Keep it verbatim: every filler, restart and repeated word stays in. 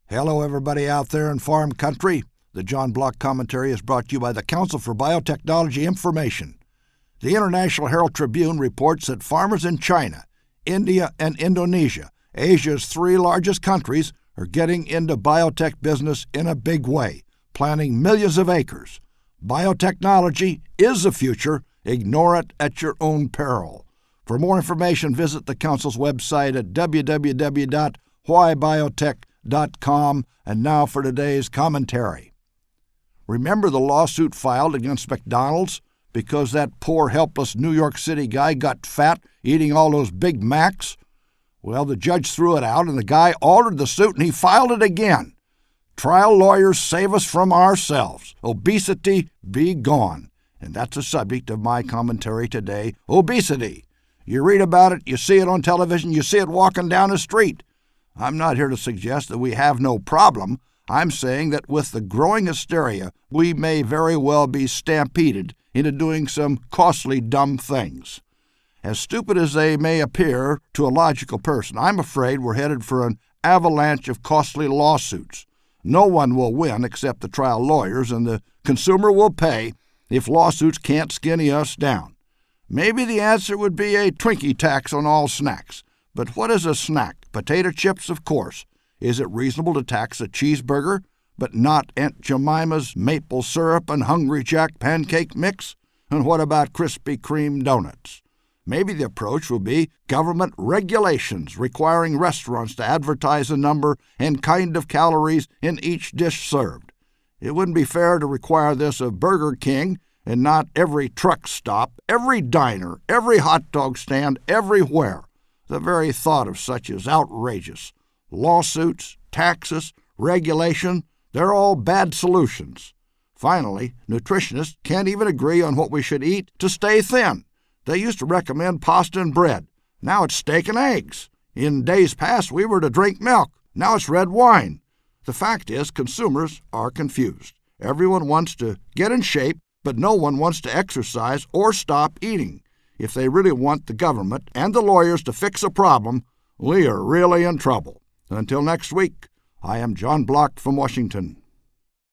Hello, everybody out there in farm country. The John Block Commentary is brought to you by the Council for Biotechnology Information. The International Herald Tribune reports that farmers in China, India, and Indonesia, Asia's three largest countries, are getting into biotech business in a big way, planting millions of acres. Biotechnology is the future. Ignore it at your own peril. For more information, visit the Council's website at w w w dot why biotech dot com. And now for today's commentary. Remember the lawsuit filed against McDonald's because that poor, helpless New York City guy got fat eating all those Big Macs? Well, the judge threw it out, and the guy altered the suit, and he filed it again. Trial lawyers save us from ourselves. Obesity be gone. And that's the subject of my commentary today, obesity. You read about it, you see it on television, you see it walking down the street. I'm not here to suggest that we have no problem. I'm saying that with the growing hysteria, we may very well be stampeded into doing some costly, dumb things. As stupid as they may appear to a logical person, I'm afraid we're headed for an avalanche of costly lawsuits. No one will win except the trial lawyers, and the consumer will pay if lawsuits can't skinny us down. Maybe the answer would be a Twinkie tax on all snacks. But what is a snack? Potato chips, of course. Is it reasonable to tax a cheeseburger, but not Aunt Jemima's maple syrup and Hungry Jack pancake mix? And what about Krispy Kreme donuts? Maybe the approach will be government regulations requiring restaurants to advertise the number and kind of calories in each dish served. It wouldn't be fair to require this of Burger King and not every truck stop, every diner, every hot dog stand, everywhere. The very thought of such is outrageous. Lawsuits, taxes, regulation, they're all bad solutions. Finally, nutritionists can't even agree on what we should eat to stay thin. They used to recommend pasta and bread. Now it's steak and eggs. In days past, we were to drink milk. Now it's red wine. The fact is, consumers are confused. Everyone wants to get in shape, but no one wants to exercise or stop eating. If they really want the government and the lawyers to fix a problem, we are really in trouble. Until next week, I am John Block from Washington.